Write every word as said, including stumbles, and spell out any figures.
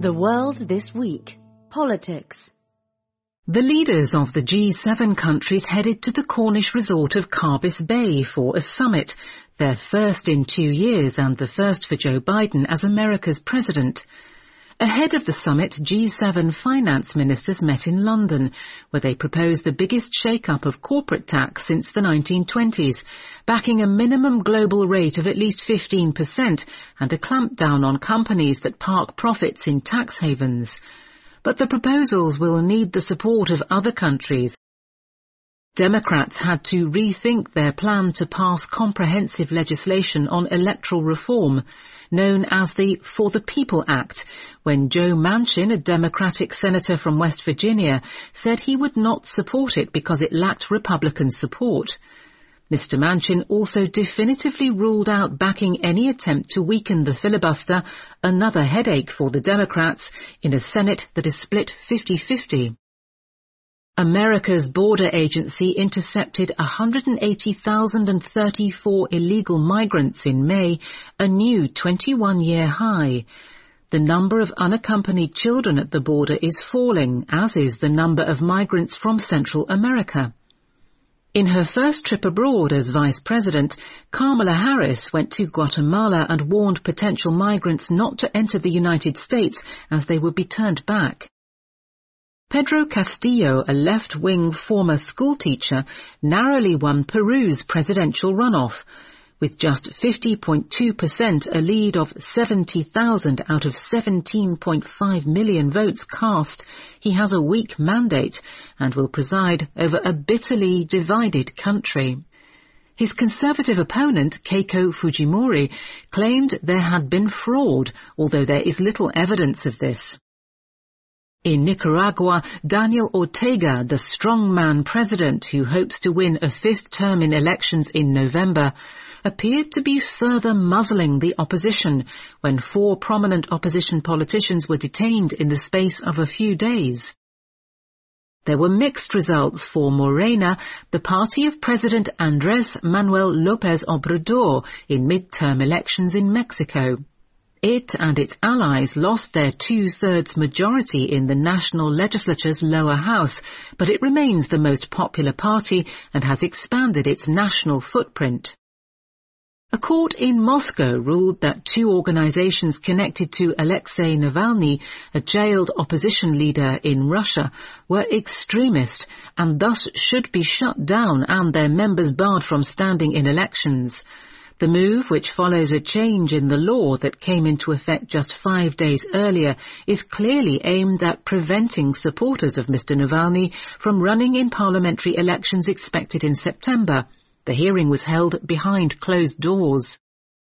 The World This Week. Politics. The leaders of the G seven countries headed to the Cornish resort of Carbis Bay for a summit, their first in two years and the first for Joe Biden as America's president. Ahead of the summit, G seven finance ministers met in London, where they proposed the biggest shake-up of corporate tax since the nineteen twenties, backing a minimum global rate of at least fifteen percent and a clampdown on companies that park profits in tax havens. But the proposals will need the support of other countries. Democrats had to rethink their plan to pass comprehensive legislation on electoral reform, known as the For the People Act, when Joe Manchin, a Democratic senator from West Virginia, said he would not support it because it lacked Republican support. Mister Manchin also definitively ruled out backing any attempt to weaken the filibuster, another headache for the Democrats, in a Senate that is split fifty-fifty. America's border agency intercepted one hundred eighty thousand thirty-four illegal migrants in May, a new twenty-one-year high. The number of unaccompanied children at the border is falling, as is the number of migrants from Central America. In her first trip abroad as vice president, Kamala Harris went to Guatemala and warned potential migrants not to enter the United States as they would be turned back. Pedro Castillo, a left-wing former schoolteacher, narrowly won Peru's presidential runoff. With just fifty point two percent, a lead of seventy thousand out of seventeen point five million votes cast, he has a weak mandate and will preside over a bitterly divided country. His conservative opponent, Keiko Fujimori, claimed there had been fraud, although there is little evidence of this. In Nicaragua, Daniel Ortega, the strongman president who hopes to win a fifth term in elections in November, appeared to be further muzzling the opposition when four prominent opposition politicians were detained in the space of a few days. There were mixed results for Morena, the party of President Andrés Manuel López Obrador, in midterm elections in Mexico. It and its allies lost their two-thirds majority in the national legislature's lower house, but it remains the most popular party and has expanded its national footprint. A court in Moscow ruled that two organizations connected to Alexei Navalny, a jailed opposition leader in Russia, were extremist and thus should be shut down and their members barred from standing in elections. The move, which follows a change in the law that came into effect just five days earlier, is clearly aimed at preventing supporters of Mister Navalny from running in parliamentary elections expected in September. The hearing was held behind closed doors.